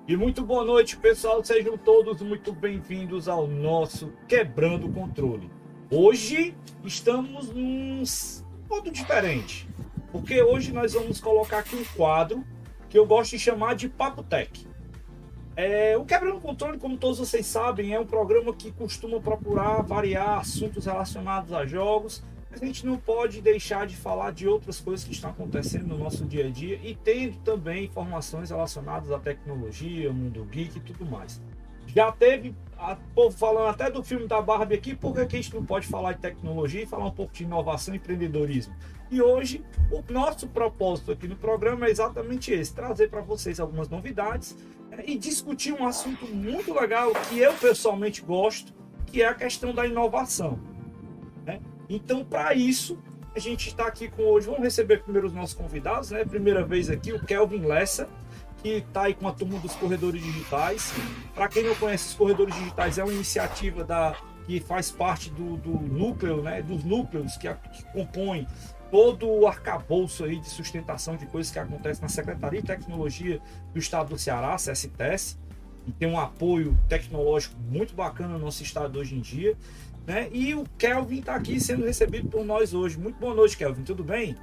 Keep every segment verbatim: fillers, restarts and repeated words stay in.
E muito boa noite, pessoal. Sejam todos muito bem-vindos ao nosso Quebrando o Controle. Hoje estamos num modo diferente, porque hoje nós vamos colocar aqui um quadro que eu gosto de chamar de Papo Tech. É, o Quebrando o Controle, como todos vocês sabem, é um programa que costuma procurar variar assuntos relacionados a jogos. A gente não pode deixar de falar de outras coisas que estão acontecendo no nosso dia a dia e tendo também informações relacionadas à tecnologia, mundo geek e tudo mais. Já teve a povo falando até do filme da Barbie aqui, por que a gente não pode falar de tecnologia e falar um pouco de inovação e empreendedorismo? E hoje o nosso propósito aqui no programa é exatamente esse, trazer para vocês algumas novidades é, e discutir um assunto muito legal que eu pessoalmente gosto, que é a questão da inovação, né? Então, para isso, a gente está aqui com hoje. Vamos receber primeiro os nossos convidados, né? Primeira vez aqui, o Kelvin Lessa, que está aí com a turma dos Corredores Digitais. Para quem não conhece, os Corredores Digitais é uma iniciativa da, que faz parte do, do núcleo, né? Dos núcleos que, a, que compõem todo o arcabouço aí de sustentação de coisas que acontecem na Secretaria de Tecnologia do Estado do Ceará, C S T E S, e tem um apoio tecnológico muito bacana no nosso estado hoje em dia. Né? E o Kelvin está aqui sendo recebido por nós hoje. Muito boa noite, Kelvin. Tudo bem?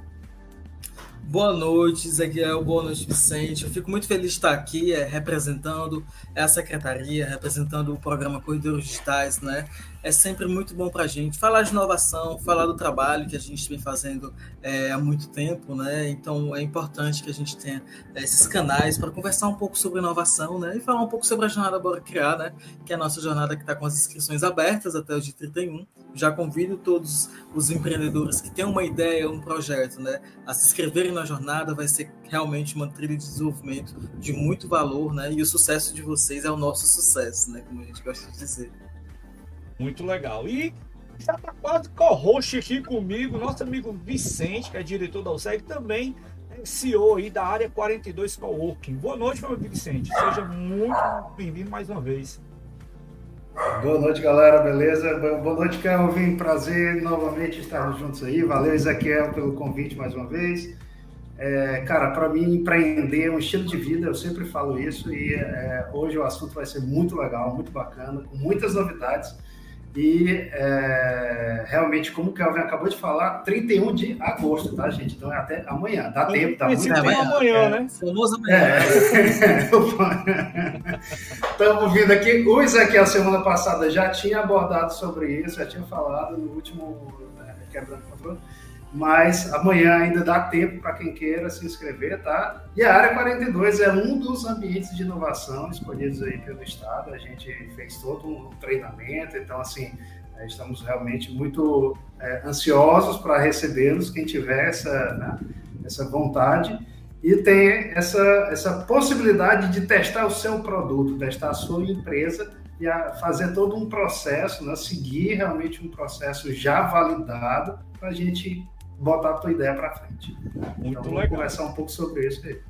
Boa noite, Ezequiel. Boa noite, Vicente. Eu fico muito feliz de estar aqui é, representando a secretaria, representando o programa Corredores Digitais, né? É sempre muito bom para a gente falar de inovação, falar do trabalho que a gente vem fazendo é, há muito tempo, né? Então é importante que a gente tenha é, esses canais para conversar um pouco sobre inovação, né? E falar um pouco sobre a jornada Bora Criar, né? Que é a nossa jornada que está com as inscrições abertas até o dia trinta e um. Já convido todos os empreendedores que têm uma ideia, um projeto, né? A se inscreverem na jornada. Vai ser realmente uma trilha de desenvolvimento de muito valor, né? E o sucesso de vocês é o nosso sucesso, né? Como a gente gosta de dizer. Muito legal. E já está quase co-host aqui comigo, nosso amigo Vicente, que é diretor da U S E G, também é C E O aí da área quarenta e dois Coworking. Boa noite, meu amigo Vicente. Seja muito bem-vindo mais uma vez. Boa noite, galera. Beleza? Boa noite, Kelvin. Prazer novamente estarmos juntos aí. Valeu, Ezequiel, pelo convite mais uma vez. É, cara, para mim, empreender é um estilo de vida, eu sempre falo isso, e é, hoje o assunto vai ser muito legal, muito bacana, com muitas novidades. E é, realmente, como o Kelvin acabou de falar, trinta e um de agosto, tá, gente? Então é até amanhã, dá Não tempo, dá muito tempo. Amanhã, amanhã, né? Famoso amanhã. Estamos vindo aqui. O Ezequiel, semana passada, já tinha abordado sobre isso, já tinha falado no último né, Quebrando o Controle. Mas amanhã ainda dá tempo para quem queira se inscrever, tá? E a Área quarenta e dois é um dos ambientes de inovação escolhidos aí pelo Estado. A gente fez todo um treinamento, então, assim, estamos realmente muito é, ansiosos para recebê-los, quem tiver essa, né, essa vontade. E tem essa, essa possibilidade de testar o seu produto, testar a sua empresa e a fazer todo um processo, né, seguir realmente um processo já validado para a gente botar a tua ideia para frente. Muito então, legal. Vamos conversar um pouco sobre isso aí.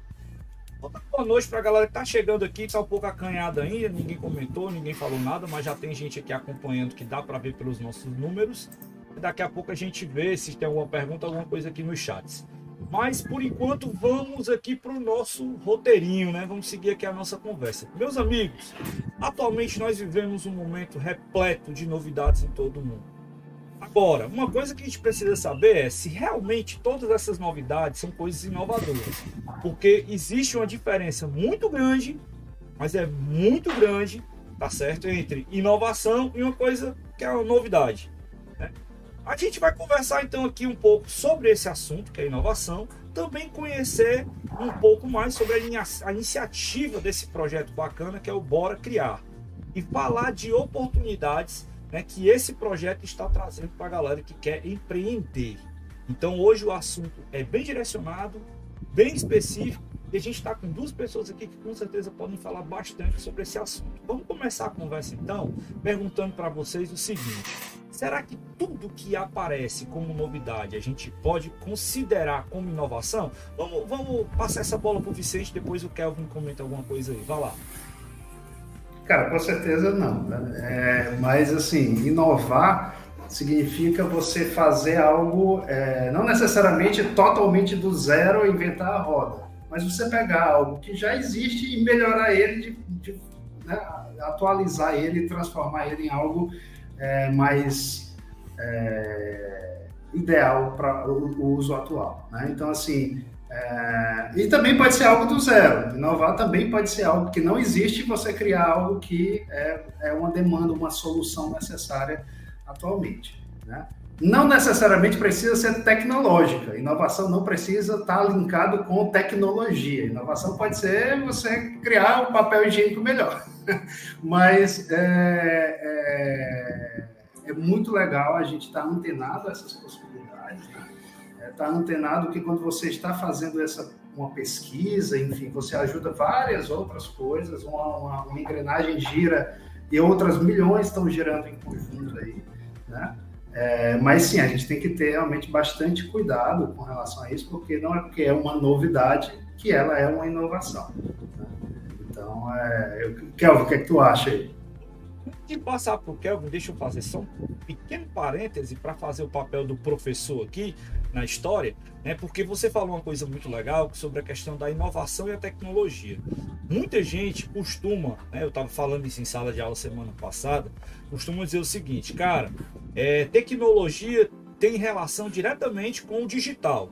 Boa noite para a galera que está chegando aqui, está um pouco acanhada ainda, ninguém comentou, ninguém falou nada, mas já tem gente aqui acompanhando que dá para ver pelos nossos números. Daqui a pouco a gente vê se tem alguma pergunta, alguma coisa aqui nos chats. Mas, por enquanto, vamos aqui para o nosso roteirinho, né? Vamos seguir aqui a nossa conversa. Meus amigos, atualmente nós vivemos um momento repleto de novidades em todo o mundo. Agora, uma coisa que a gente precisa saber é se realmente todas essas novidades são coisas inovadoras. Porque existe uma diferença muito grande, mas é muito grande, tá certo? Entre inovação e uma coisa que é uma novidade, né? A gente vai conversar então aqui um pouco sobre esse assunto, que é inovação, também conhecer um pouco mais sobre a, a iniciativa desse projeto bacana que é o Bora Criar. E falar de oportunidades, né, que esse projeto está trazendo para a galera que quer empreender. Então hoje o assunto é bem direcionado, bem específico, e a gente está com duas pessoas aqui que com certeza podem falar bastante sobre esse assunto. Vamos começar a conversa então, perguntando para vocês o seguinte: será que tudo que aparece como novidade a gente pode considerar como inovação? Vamos, vamos passar essa bola para o Vicente, depois o Kelvin comenta alguma coisa aí. Vai lá. Cara, com certeza não, né? É, mas assim, inovar significa você fazer algo, é, não necessariamente totalmente do zero, inventar a roda. mas você pegar algo que já existe e melhorar ele, de, de, né, atualizar ele, transformar ele em algo é, mais é, ideal para o, o uso atual, né? Então, assim, é, e também pode ser algo do zero. Inovar também pode ser algo que não existe e você criar algo que é, é uma demanda, uma solução necessária atualmente, né? Não necessariamente precisa ser tecnológica. Inovação não precisa estar linkado com tecnologia. Inovação pode ser você criar um papel higiênico melhor. Mas é, é, é muito legal a gente estar antenado a essas possibilidades, né? É, estar antenado que quando você está fazendo essa, uma pesquisa, enfim, você ajuda várias outras coisas, uma, uma, uma engrenagem gira e outras milhões estão girando em conjunto aí, né? É, mas sim, a gente tem que ter realmente bastante cuidado com relação a isso, porque não é porque é uma novidade que ela é uma inovação, né? Então, é, eu, Kelvin, o que é que tu acha aí? De passar para o Kelvin, deixa eu fazer só um pequeno parêntese para fazer o papel do professor aqui na história, né? Porque você falou uma coisa muito legal sobre a questão da inovação e a tecnologia. Muita gente costuma, né, eu estava falando isso em sala de aula semana passada, costuma dizer o seguinte, cara, é, tecnologia tem relação diretamente com o digital.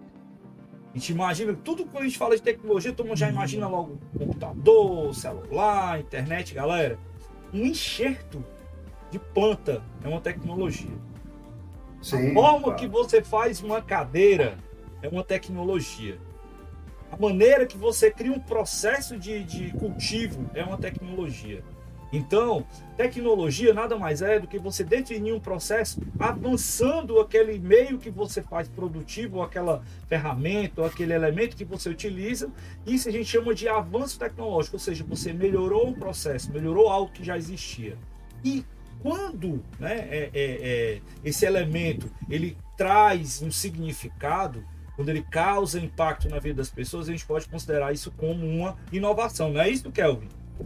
A gente imagina, tudo quando a gente fala de tecnologia, todo mundo já imagina logo computador, celular, internet, galera. Um enxerto de planta é uma tecnologia. Sim, a forma claro. que você faz uma cadeira é uma tecnologia. A maneira que você cria um processo de, de cultivo é uma tecnologia. Então, tecnologia nada mais é do que você definir um processo avançando aquele meio que você faz produtivo, ou aquela ferramenta, ou aquele elemento que você utiliza. Isso a gente chama de avanço tecnológico, ou seja, você melhorou um processo, melhorou algo que já existia. E quando, né, é, é, é, esse elemento ele traz um significado, quando ele causa impacto na vida das pessoas, a gente pode considerar isso como uma inovação. Não é isso, Kelvin?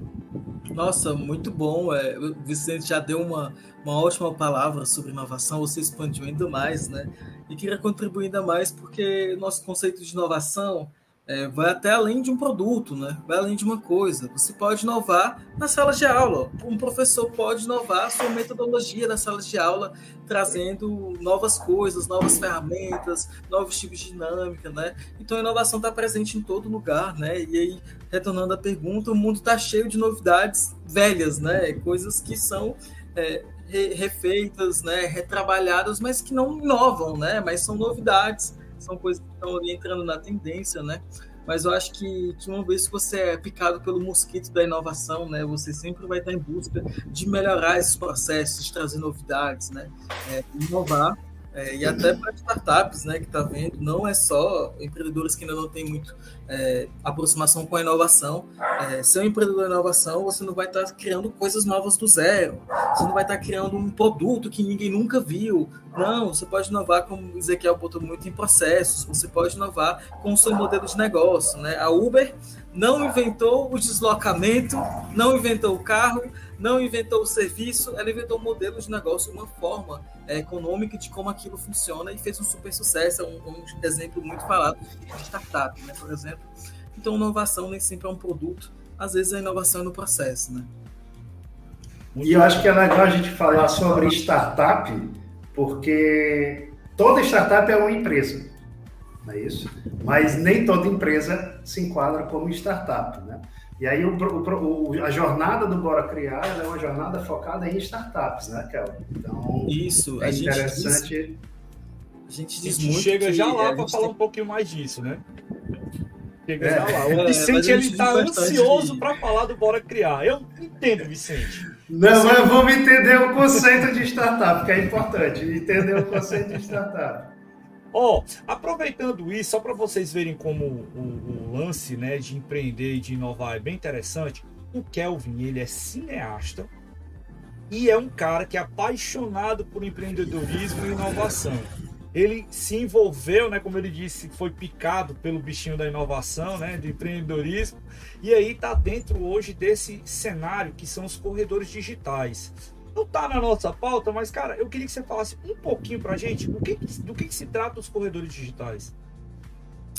Nossa, muito bom. É, o Vicente já deu uma, uma ótima palavra sobre inovação, você expandiu ainda mais, né? E queria contribuir ainda mais porque nosso conceito de inovação é, vai até além de um produto, né? Vai além de uma coisa. Você pode inovar na sala de aula. Um professor pode inovar a sua metodologia na sala de aula, trazendo novas coisas, novas ferramentas, novos tipos de dinâmica, né? Então a inovação está presente em todo lugar, né? E aí, retornando à pergunta, o mundo está cheio de novidades velhas, né? Coisas que são é, refeitas, né? Retrabalhadas, mas que não inovam, né? Mas são novidades. São coisas que estão ali entrando na tendência, né? Mas eu acho que, que uma vez que você é picado pelo mosquito da inovação, né? Você sempre vai estar em busca de melhorar esses processos, de trazer novidades, né? É, inovar. É, e até para startups, né, que está vendo, não é só empreendedores que ainda não têm muito é, aproximação com a inovação. É, ser um empreendedor de inovação, você não vai estar tá criando coisas novas do zero, você não vai estar tá criando um produto que ninguém nunca viu. Não, você pode inovar, como o Ezequiel botou muito, em processos, você pode inovar com o seu modelo de negócio, né? A Uber não inventou o deslocamento, não inventou o carro, não inventou o serviço, ela inventou um modelo de negócio, uma forma é, econômica de como aquilo funciona e fez um super sucesso. É um, um exemplo muito falado de startup, né, por exemplo. Então, inovação nem sempre é um produto, às vezes a inovação é no processo, né? E eu acho que é legal a gente falar sobre startup, porque toda startup é uma empresa, não é isso? Mas nem toda empresa se enquadra como startup, né? E aí o, o, a jornada do Bora Criar é uma jornada focada em startups, né, Kelvin? Então, isso, é a interessante. Gente diz, a gente diz a gente muito chega já lá é, para falar tem... um pouquinho mais disso, né? Chega é, já lá. O Vicente, é, ele está ansioso para falar do Bora Criar. Eu entendo, Vicente. Não, Você... mas vamos entender o conceito de startup, que é importante. Entender o conceito de startup. Ó, oh, aproveitando isso, só para vocês verem como o, o lance, né, de empreender e de inovar é bem interessante, o Kelvin, ele é cineasta e é um cara que é apaixonado por empreendedorismo e inovação. Ele se envolveu, né, como ele disse, foi picado pelo bichinho da inovação, né, do empreendedorismo, e aí está dentro hoje desse cenário que são os corredores digitais. Não tá na nossa pauta, mas, cara, eu queria que você falasse um pouquinho pra gente do que, do que, que se trata os corredores digitais.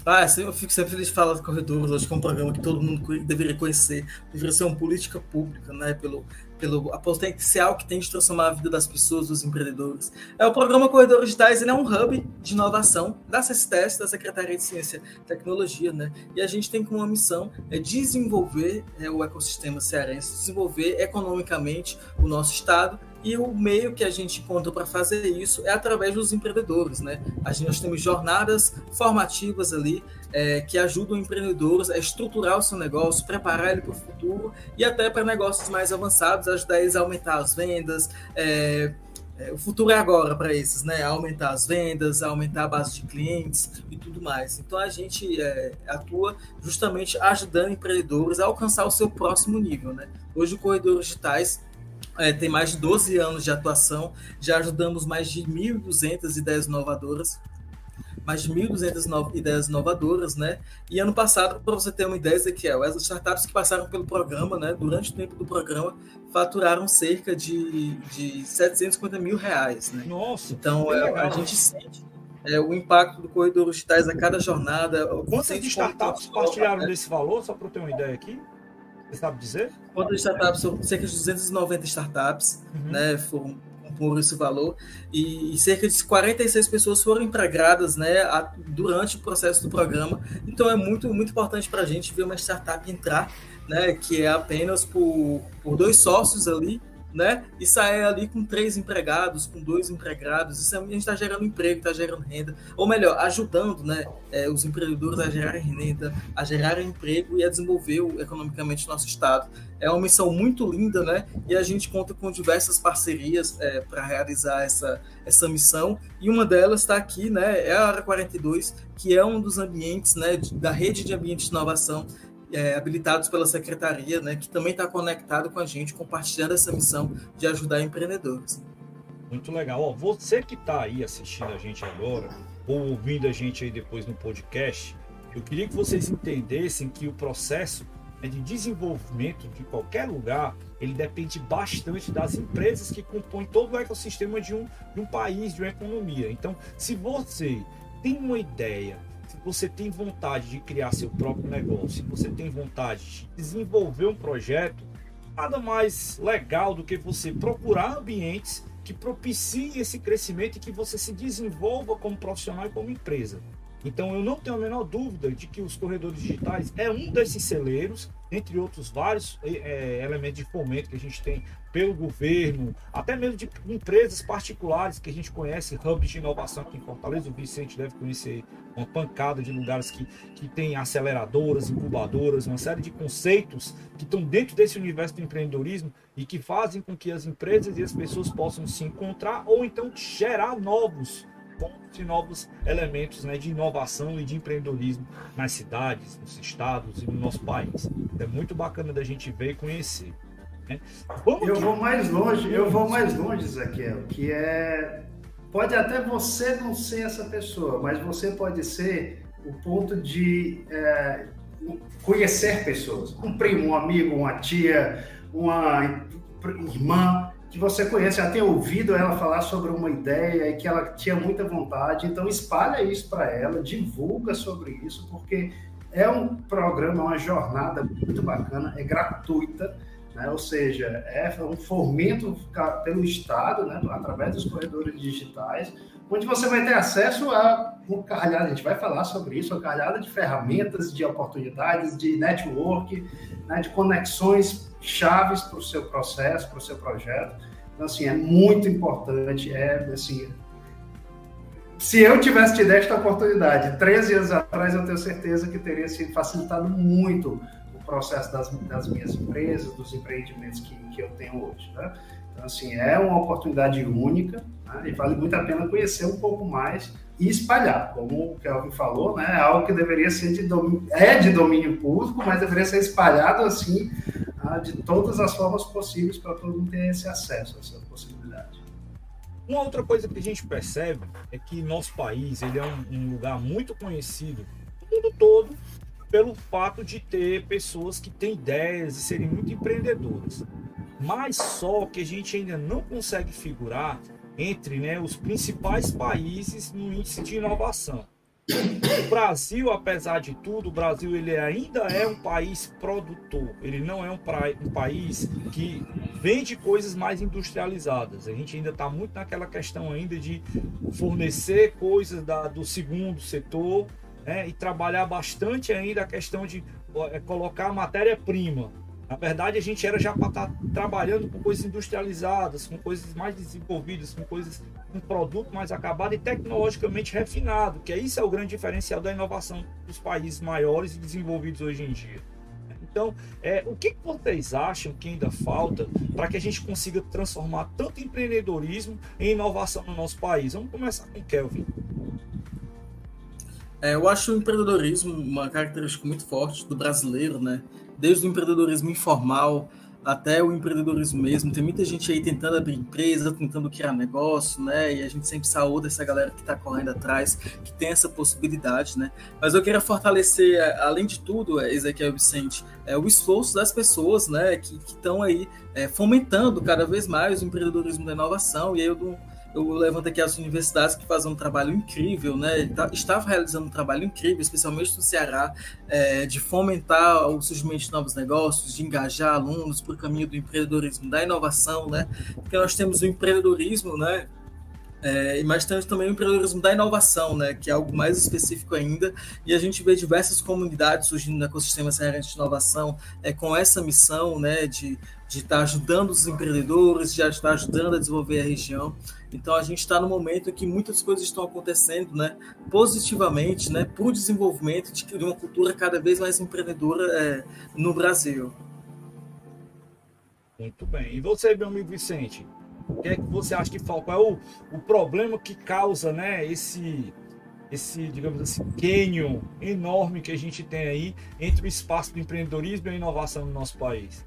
Ah, eu fico sempre feliz de falar de Corredores, acho que é um programa que todo mundo deveria conhecer, deveria ser uma política pública, né, pelo, pelo a potencial que tem de transformar a vida das pessoas, dos empreendedores. É, o programa Corredores Digitais, ele é um hub de inovação da C S T E S, da Secretaria de Ciência e Tecnologia, né, e a gente tem como uma missão é desenvolver é, o ecossistema cearense, desenvolver economicamente o nosso estado. E o meio que a gente encontra para fazer isso é através dos empreendedores, né? A gente, nós temos jornadas formativas ali é, que ajudam empreendedores a estruturar o seu negócio, preparar ele para o futuro e até para negócios mais avançados, ajudar eles a aumentar as vendas. É, é, o futuro é agora para esses, né? A aumentar as vendas, a aumentar a base de clientes e tudo mais. Então a gente é, atua justamente ajudando empreendedores a alcançar o seu próximo nível, né? Hoje o Corredores Digitais É, tem mais de doze anos de atuação, já ajudamos mais de mil e duzentas ideias inovadoras, mais de mil e duzentas no, ideias inovadoras, né? E ano passado, para você ter uma ideia, Ezequiel, as startups que passaram pelo programa, né, durante o tempo do programa, faturaram cerca de, de setecentos e cinquenta mil reais, né? Nossa! Então, é, a gente sente é, o impacto do Corredores Digitais a cada jornada. Quantas startups partilharam né? desse valor, só para eu ter uma ideia aqui? Você sabe dizer? Quantas startups? São cerca de duzentas e noventa startups, uhum. né, foram por esse valor, e, e cerca de quarenta e seis pessoas foram empregadas, né, a, durante o processo do programa. Então é muito, muito importante para a gente ver uma startup entrar, né, que é apenas por, por dois sócios ali, né, e sair ali com três empregados, com dois empregados. Isso a gente está gerando emprego, está gerando renda, ou melhor, ajudando, né, é, os empreendedores a gerarem renda, a gerarem emprego e a desenvolver economicamente o nosso estado. É uma missão muito linda, né, e a gente conta com diversas parcerias é, para realizar essa, essa missão, e uma delas está aqui, né, é a Área quarenta e dois, que é um dos ambientes, né, da rede de ambientes de inovação É, habilitados pela Secretaria, né, que também está conectado com a gente, compartilhando essa missão de ajudar empreendedores. Muito legal. Ó, você que está aí assistindo a gente agora, ou ouvindo a gente aí depois no podcast, eu queria que vocês entendessem que o processo de desenvolvimento de qualquer lugar, ele depende bastante das empresas que compõem todo o ecossistema de um, de um país, de uma economia. Então, se você tem uma ideia, se você tem vontade de criar seu próprio negócio, se você tem vontade de desenvolver um projeto, nada mais legal do que você procurar ambientes que propiciem esse crescimento e que você se desenvolva como profissional e como empresa. Então eu não tenho a menor dúvida de que os Corredores Digitais é um desses celeiros, entre outros vários é, elementos de fomento que a gente tem pelo governo, até mesmo de empresas particulares que a gente conhece, hubs de inovação aqui em Fortaleza. O Vicente deve conhecer uma pancada de lugares que, que tem aceleradoras, incubadoras, uma série de conceitos que estão dentro desse universo do empreendedorismo e que fazem com que as empresas e as pessoas possam se encontrar ou então gerar novos pontos e novos elementos, né, de inovação e de empreendedorismo nas cidades, nos estados e no nosso país. É muito bacana da gente ver e conhecer. Né? Vamos eu que... vou mais longe, eu vou mais longe, Ezequiel, que é... Pode até você não ser essa pessoa, mas você pode ser o ponto de é, conhecer pessoas. Um primo, um amigo, uma tia, uma irmã que você conhece, já tem ouvido ela falar sobre uma ideia e que ela tinha muita vontade, então espalha isso para ela, divulga sobre isso, porque é um programa, uma jornada muito bacana, é gratuita, né? Ou seja, é um fomento pelo Estado, né? Através dos corredores digitais, onde você vai ter acesso a um caralhada, a gente vai falar sobre isso, uma caralhada de ferramentas, de oportunidades, de network, né? De conexões chaves para o seu processo, para o seu projeto. Então, assim, é muito importante, é, assim, se eu tivesse tido esta oportunidade treze anos atrás, eu tenho certeza que teria sido facilitado muito o processo das, das minhas empresas, dos empreendimentos que, que eu tenho hoje, né? Então, assim, é uma oportunidade única, né? E vale muito a pena conhecer um pouco mais e espalhar, como o Kelvin falou, né? É algo que deveria ser de domínio, é de domínio público, mas deveria ser espalhado assim, de todas as formas possíveis para todo mundo ter esse acesso a essa possibilidade. Uma outra coisa que a gente percebe é que nosso país ele é um, um lugar muito conhecido no mundo todo pelo fato de ter pessoas que têm ideias e serem muito empreendedoras, mas só que a gente ainda não consegue figurar entre, né, os principais países no índice de inovação. O Brasil, apesar de tudo, o Brasil ele ainda é um país produtor. Ele não é um, pra, um país que vende coisas mais industrializadas. A gente ainda está muito naquela questão ainda de fornecer coisas da, do segundo setor, né, e trabalhar bastante ainda a questão de é, colocar matéria-prima. Na verdade, a gente era já para estar trabalhando com coisas industrializadas, com coisas mais desenvolvidas, com coisas com produto mais acabado e tecnologicamente refinado, que isso é o grande diferencial da inovação dos países maiores e desenvolvidos hoje em dia. Então, é, o que vocês acham que ainda falta para que a gente consiga transformar tanto empreendedorismo em inovação no nosso país? Vamos começar com o Kelvin. É, eu acho o empreendedorismo uma característica muito forte do brasileiro, né? Desde o empreendedorismo informal até o empreendedorismo mesmo. Tem muita gente aí tentando abrir empresa, tentando criar negócio, né? E a gente sempre saúda essa galera que está correndo atrás, que tem essa possibilidade, né? Mas eu queria fortalecer, além de tudo, Ezequiel Vicente, é, o esforço das pessoas, né? Que estão aí é, fomentando cada vez mais o empreendedorismo da inovação. E aí eu dou Eu levanto aqui as universidades que fazem um trabalho incrível, né? Estavam realizando um trabalho incrível, especialmente no Ceará, é, de fomentar o surgimento de novos negócios, de engajar alunos para o caminho do empreendedorismo, da inovação, né? Porque nós temos o empreendedorismo, né? É, mas temos também o empreendedorismo da inovação, né, que é algo mais específico ainda, e a gente vê diversas comunidades surgindo no ecossistema cearense de inovação é, com essa missão, né, de de estar ajudando os empreendedores, de estar ajudando a desenvolver a região. Então a gente está no momento em que muitas coisas estão acontecendo, né, positivamente, né, para o desenvolvimento de uma cultura cada vez mais empreendedora é, no Brasil. Muito bem. E você, meu amigo Vicente? O que é que você acha que falta? Qual é o, o problema que causa, né, esse, esse, digamos assim, cânion enorme que a gente tem aí entre o espaço do empreendedorismo e a inovação no nosso país?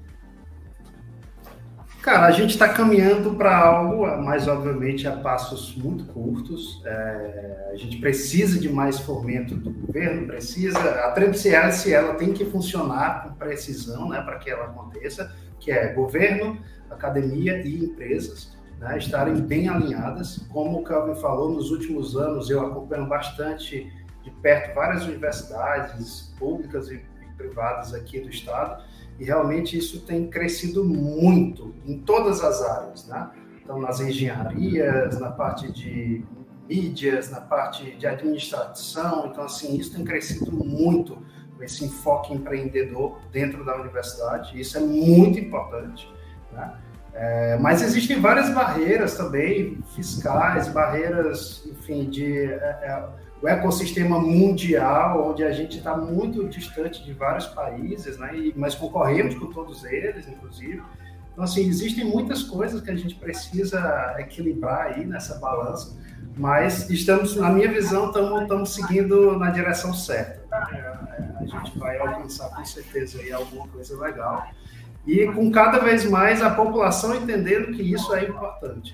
Cara, a gente está caminhando para algo, mas obviamente a passos muito curtos. É, a gente precisa de mais fomento do governo, precisa. A Tríplice Hélice, ela tem que funcionar com precisão, né, para que ela aconteça, que é governo, academia e empresas, né, estarem bem alinhadas. Como o Kelvin falou, nos últimos anos eu acompanho bastante de perto várias universidades públicas e privadas aqui do estado, e realmente isso tem crescido muito em todas as áreas, né? Então, nas engenharias, na parte de mídias, na parte de administração. Então, assim, isso tem crescido muito, esse enfoque empreendedor dentro da universidade. Isso é muito importante, né? É, mas existem várias barreiras também, fiscais, barreiras, enfim, de... É, é, o ecossistema mundial, onde a gente está muito distante de vários países, né? E, mas concorremos com todos eles, inclusive. Então, assim, existem muitas coisas que a gente precisa equilibrar aí nessa balança, mas estamos, na minha visão, estamos, estamos seguindo na direção certa. Né? A gente vai alcançar com certeza aí alguma coisa legal. E com cada vez mais a população entendendo que isso é importante.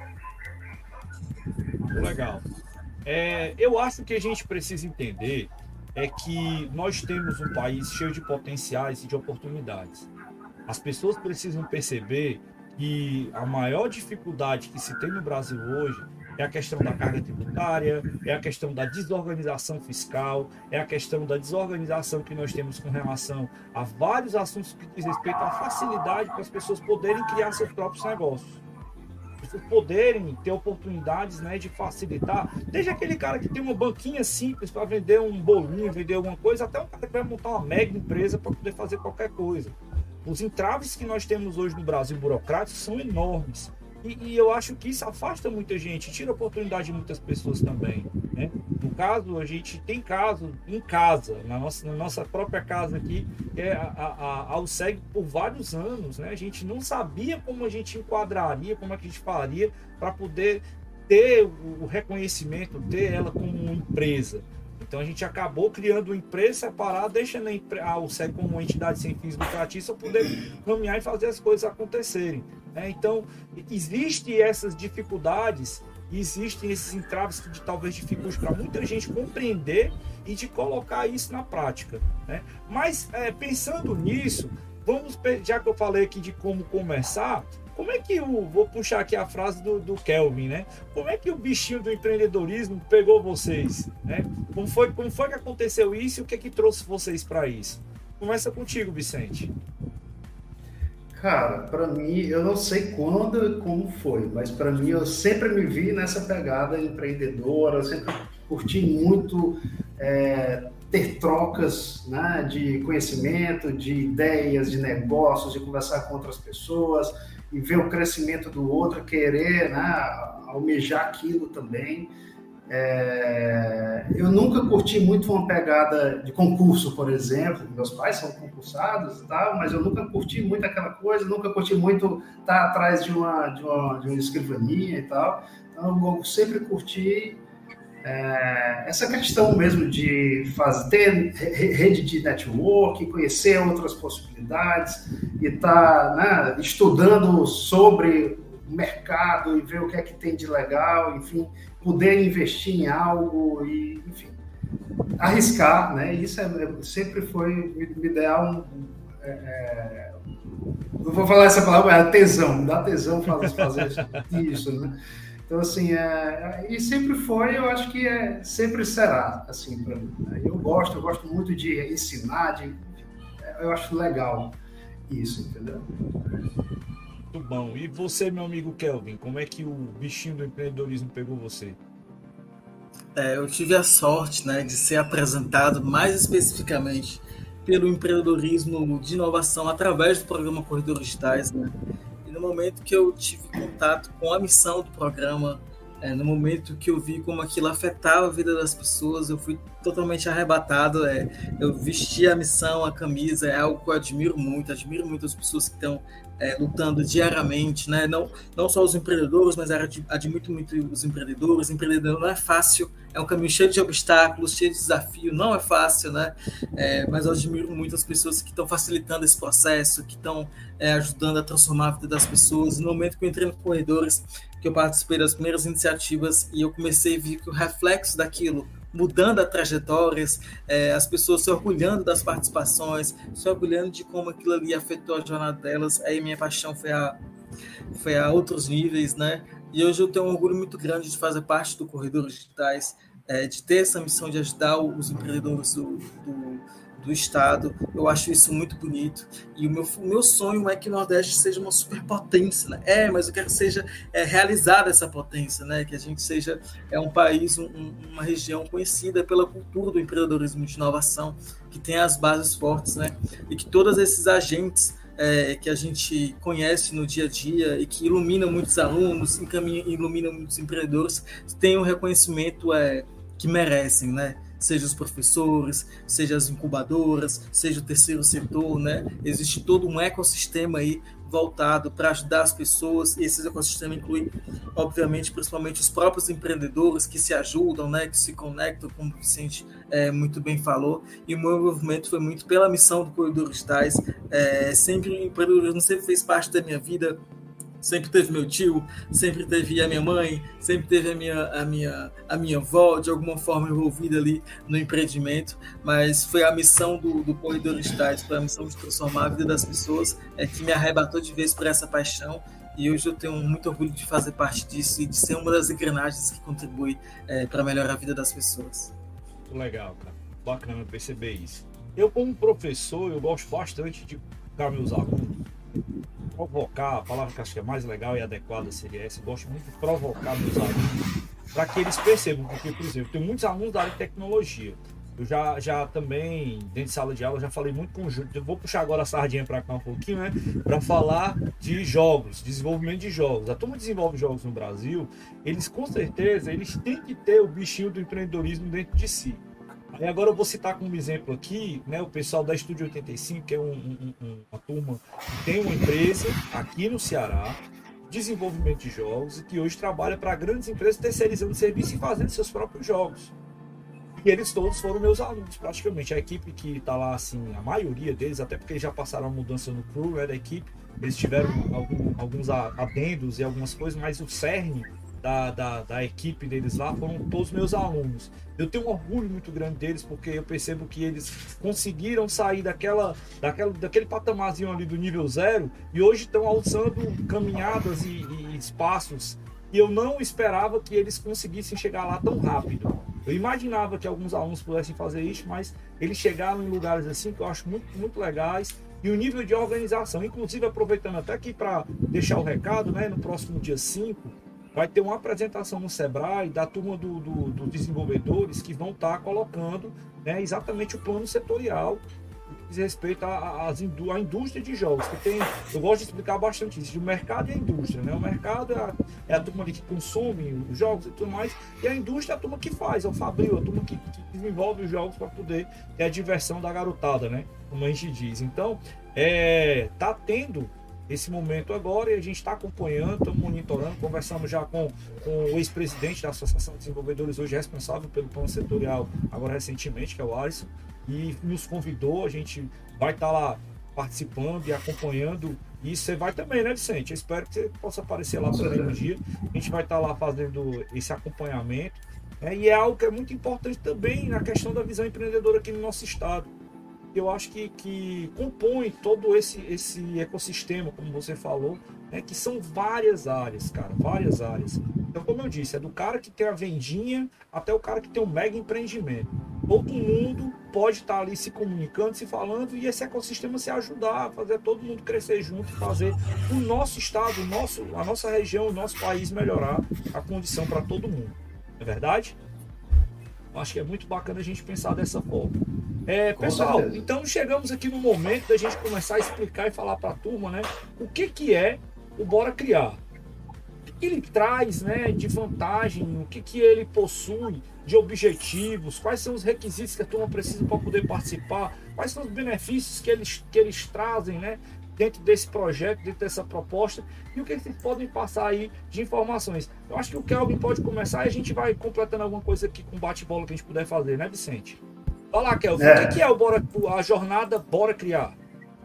Legal. É, eu acho que a gente precisa entender é que nós temos um país cheio de potenciais e de oportunidades. As pessoas precisam perceber que a maior dificuldade que se tem no Brasil hoje é a questão da carga tributária, é a questão da desorganização fiscal, é a questão da desorganização que nós temos com relação a vários assuntos que diz respeito à facilidade para as pessoas poderem criar seus próprios negócios. Poderem ter oportunidades, né, de facilitar, desde aquele cara que tem uma banquinha simples para vender um bolinho, vender alguma coisa, até um cara que vai montar uma mega empresa para poder fazer qualquer coisa. Os entraves que nós temos hoje no Brasil burocráticos são enormes. E, e eu acho que isso afasta muita gente, tira a oportunidade de muitas pessoas também, né? No caso, a gente tem caso em casa, na nossa, na nossa própria casa aqui, é a, a, a Alseg por vários anos, né? A gente não sabia como a gente enquadraria, como é que a gente faria para poder ter o reconhecimento, ter ela como uma empresa. Então a gente acabou criando uma empresa separada, deixando a Alseg como uma entidade sem fins lucrativos para poder caminhar e fazer as coisas acontecerem. Né? Então, existem essas dificuldades, existem esses entraves que talvez dificultem para muita gente compreender e de colocar isso na prática. Né? Mas, é, pensando nisso, vamos, já que eu falei aqui de como começar, como é que o... Vou puxar aqui a frase do, do Kelvin, né? Como é que o bichinho do empreendedorismo pegou vocês, né? Como foi, como foi que aconteceu isso e o que é que trouxe vocês para isso? Começa contigo, Vicente. Cara, para mim, eu não sei quando e como foi, mas para mim eu sempre me vi nessa pegada empreendedora, eu sempre curti muito é, ter trocas, né, de conhecimento, de ideias, de negócios, de conversar com outras pessoas e ver o crescimento do outro, querer, né, almejar aquilo também. É, eu nunca curti muito uma pegada de concurso, por exemplo. Meus pais são concursados e tal, mas eu nunca curti muito aquela coisa, nunca curti muito estar atrás de uma, de uma, de uma escrivaninha e tal. Então, eu sempre curti é, essa questão mesmo de fazer, ter rede de network, conhecer outras possibilidades e estar, né, estudando sobre o mercado e ver o que é que tem de legal, enfim, poder investir em algo e, enfim, arriscar, né? Isso é, sempre foi me, me ideal. É, é, não vou falar essa palavra, é tesão, me dá tesão fazer, fazer isso, né? Então, assim, é, e sempre foi, eu acho que é, sempre será, assim, para mim. Né? Eu gosto, eu gosto muito de ensinar, de, eu acho legal isso, entendeu? Muito bom. E você, meu amigo Kelvin, como é que o bichinho do empreendedorismo pegou você? É, eu tive a sorte, né, de ser apresentado mais especificamente pelo empreendedorismo de inovação através do programa Corredores Digitais, né? E no momento que eu tive contato com a missão do programa, é, no momento que eu vi como aquilo afetava a vida das pessoas, eu fui totalmente arrebatado. É, eu vesti a missão, a camisa, é algo que eu admiro muito, admiro muito as pessoas que estão É, lutando diariamente, né? não, não só os empreendedores, mas admito muito os empreendedores. Empreendedor não é fácil, é um caminho cheio de obstáculos, cheio de desafio, não é fácil, né? É, mas eu admiro muito as pessoas que estão facilitando esse processo, que estão é, ajudando a transformar a vida das pessoas. No momento que eu entrei no Corredores, que eu participei das primeiras iniciativas e eu comecei a ver que o reflexo daquilo mudando as trajetórias, é, as pessoas se orgulhando das participações, se orgulhando de como aquilo ali afetou a jornada delas. Aí minha paixão foi a, foi a outros níveis, né? E hoje eu tenho um orgulho muito grande de fazer parte do Corredores Digitais, é, de ter essa missão de ajudar os empreendedores do, do, do Estado. Eu acho isso muito bonito. E o meu, o meu sonho é que o Nordeste seja uma superpotência, né? É, mas eu quero que seja é, realizada essa potência, né? Que a gente seja é, um país, um, uma região conhecida pela cultura do empreendedorismo de inovação, que tem as bases fortes, né? E que todos esses agentes é, que a gente conhece no dia a dia e que iluminam muitos alunos, encaminham, iluminam muitos empreendedores, tenham o reconhecimento é, que merecem, né? Seja os professores, seja as incubadoras, seja o terceiro setor, né? Existe todo um ecossistema aí voltado para ajudar as pessoas, e esse ecossistema inclui, obviamente, principalmente os próprios empreendedores que se ajudam, né? Que se conectam, como o Vicente é, muito bem falou, e o meu envolvimento foi muito pela missão do Corredores Digitais. É, sempre o empreendedorismo sempre fez parte da minha vida. Sempre teve meu tio, sempre teve a minha mãe, sempre teve a minha, a minha, a minha avó, de alguma forma envolvida ali no empreendimento, mas foi a missão do, do Corredores Digitais, foi a missão de transformar a vida das pessoas, é, que me arrebatou de vez por essa paixão, e hoje eu tenho muito orgulho de fazer parte disso e de ser uma das engrenagens que contribui é, para melhorar a vida das pessoas. Muito legal, cara. Bacana perceber isso. Eu, como professor, eu gosto bastante de educar meus alunos, provocar, a palavra que acho que é mais legal e adequada seria essa. Eu gosto muito de provocar meus alunos para que eles percebam, porque, por exemplo, tem muitos alunos da área de tecnologia. Eu já, já também, dentro de sala de aula, já falei muito com o Júlio. Eu vou puxar agora a sardinha para cá um pouquinho, né? Para falar de jogos, desenvolvimento de jogos. A turma desenvolve jogos no Brasil, eles com certeza, eles têm que ter o bichinho do empreendedorismo dentro de si. Aí agora eu vou citar como exemplo aqui, né, o pessoal da Estúdio oitenta e cinco, que é um, um, um, uma turma que tem uma empresa aqui no Ceará, desenvolvimento de jogos, e que hoje trabalha para grandes empresas terceirizando serviço e fazendo seus próprios jogos. E eles todos foram meus alunos, praticamente. A equipe que está lá, assim, a maioria deles, até porque já passaram a mudança no crew, né, da equipe, eles tiveram algum, alguns adendos e algumas coisas, mas o cerne da, da, da equipe deles lá foram todos meus alunos. Eu tenho um orgulho muito grande deles, porque eu percebo que eles conseguiram sair daquela, daquela, daquele patamarzinho ali do nível zero e hoje estão alçando caminhadas e, e espaços que eu não esperava que eles conseguissem chegar lá tão rápido. Eu imaginava que alguns alunos pudessem fazer isso, mas eles chegaram em lugares assim que eu acho muito, muito legais. E o nível de organização, inclusive aproveitando até aqui para deixar o recado, né, no próximo dia cinco, vai ter uma apresentação no Sebrae da turma dos do, do desenvolvedores que vão estar colocando, né, exatamente o plano setorial que diz respeito à, à indústria de jogos, que tem, eu gosto de explicar bastante isso, o mercado e a indústria, né? O mercado é a, é a turma que consome os jogos e tudo mais, e a indústria é a turma que faz, é o fabril, a turma que, que desenvolve os jogos para poder ter a diversão da garotada, né? Como a gente diz. Então, é, tá tendo esse momento agora e a gente está acompanhando, estamos monitorando, conversamos já com, com o ex-presidente da Associação de Desenvolvedores, hoje responsável pelo plano setorial, agora recentemente, que é o Alisson, e nos convidou, a gente vai estar tá lá participando e acompanhando isso. Você vai também, né, Vicente? Eu espero que você possa aparecer lá também um dia. A gente vai estar tá lá fazendo esse acompanhamento, né? E é algo que é muito importante também na questão da visão empreendedora aqui no nosso estado. Eu acho que, que compõe todo esse, esse ecossistema, como você falou, né, que são várias áreas, cara, várias áreas. Então, como eu disse, é do cara que tem a vendinha até o cara que tem um mega empreendimento. Todo mundo pode estar ali se comunicando, se falando, e esse ecossistema se ajudar a fazer todo mundo crescer junto, fazer o nosso estado, o nosso, a nossa região, o nosso país melhorar a condição para todo mundo. Não é verdade? Acho que é muito bacana a gente pensar dessa forma. É, pessoal, então chegamos aqui no momento da gente começar a explicar e falar para a turma, né, o que, que é o Bora Criar. O que, que ele traz, né, de vantagem, o que, que ele possui de objetivos, quais são os requisitos que a turma precisa para poder participar, quais são os benefícios que eles, que eles trazem, né, dentro desse projeto, dentro dessa proposta, e o que vocês podem passar aí de informações. Eu acho que o Kelvin pode começar e a gente vai completando alguma coisa aqui com bate-bola que a gente puder fazer, né, Vicente? Fala lá, Kelvin, é. o que é o Bora, a jornada Bora Criar?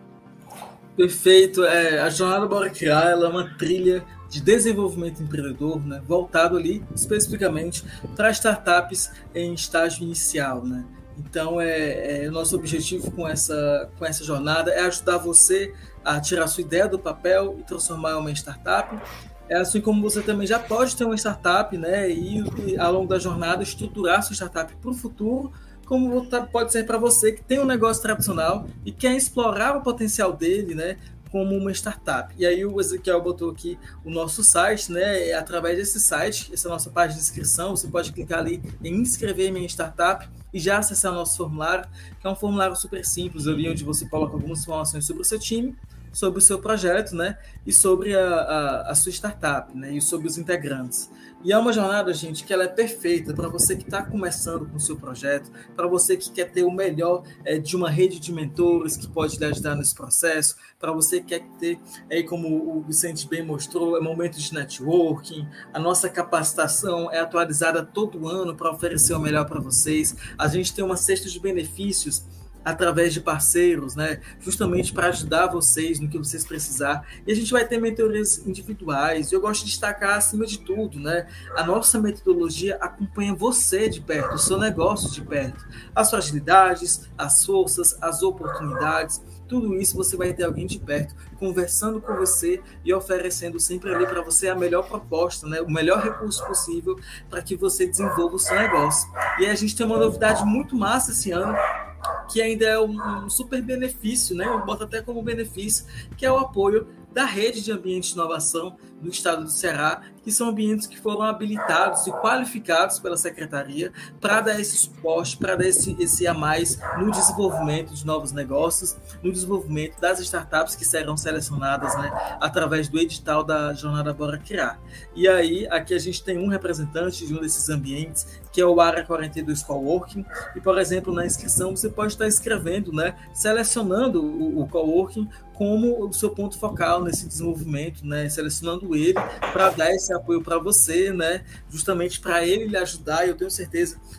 Perfeito. É, a jornada Bora Criar ela é uma trilha de desenvolvimento empreendedor, né, voltado ali especificamente para startups em estágio inicial, né? Então, é, é, o nosso objetivo com essa, com essa jornada é ajudar você a tirar a sua ideia do papel e transformar em uma startup. É assim como você também já pode ter uma startup, né, e, e ao longo da jornada estruturar a sua startup para o futuro, como pode ser para você que tem um negócio tradicional e quer explorar o potencial dele, né, como uma startup. E aí o Ezequiel botou aqui o nosso site, né, através desse site, essa é a nossa página de inscrição, você pode clicar ali em inscrever minha startup e já acessar o nosso formulário, que é um formulário super simples, ali onde você coloca algumas informações sobre o seu time, sobre o seu projeto, né, e sobre a, a, a sua startup, né, e sobre os integrantes. E é uma jornada, gente, que ela é perfeita para você que está começando com o seu projeto, para você que quer ter o melhor é, de uma rede de mentores que pode lhe ajudar nesse processo, para você que quer ter, é, como o Vicente bem mostrou, é momento de networking, a nossa capacitação é atualizada todo ano para oferecer o melhor para vocês, a gente tem uma cesta de benefícios através de parceiros, né, justamente para ajudar vocês no que vocês precisar. E a gente vai ter mentorias individuais. Eu gosto de destacar, acima de tudo, né, a nossa metodologia acompanha você de perto, o seu negócio de perto, as fragilidades, as forças, as oportunidades. Tudo isso você vai ter alguém de perto conversando com você e oferecendo sempre ali para você a melhor proposta, né? O melhor recurso possível para que você desenvolva o seu negócio. E aí a gente tem uma novidade muito massa esse ano, que ainda é um, um super benefício, né? Eu boto até como benefício, que é o apoio da rede de ambientes de inovação do estado do Ceará, que são ambientes que foram habilitados e qualificados pela Secretaria para dar esse suporte, para dar esse, esse a mais no desenvolvimento de novos negócios, no desenvolvimento das startups que serão selecionadas, né, através do edital da Jornada Bora Criar. E aí, aqui a gente tem um representante de um desses ambientes, que é o Área quarenta e dois Coworking, e, por exemplo, na inscrição você pode estar escrevendo, né, selecionando o, o Coworking como o seu ponto focal nesse desenvolvimento, né, selecionando ele para dar esse apoio para você, né, justamente para ele lhe ajudar. E eu tenho certeza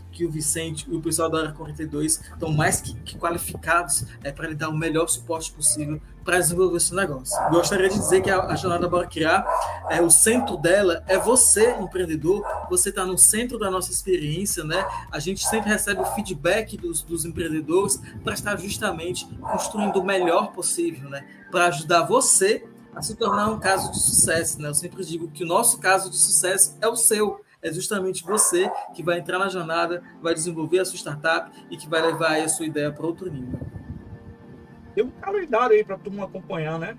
que o Vicente e o pessoal da Área quarenta e dois estão mais que, que qualificados é, para lhe dar o melhor suporte possível para desenvolver esse negócio. Gostaria de dizer que a, a Jornada Bora Criar, é, o centro dela é você, empreendedor, você está no centro da nossa experiência, né? A gente sempre recebe o feedback dos, dos empreendedores para estar justamente construindo o melhor possível, né? Para ajudar você a se tornar um caso de sucesso, né? Eu sempre digo que o nosso caso de sucesso é o seu. É justamente você que vai entrar na jornada, vai desenvolver a sua startup e que vai levar aí a sua ideia para outro nível. Tem um calendário aí para todo mundo acompanhar, né?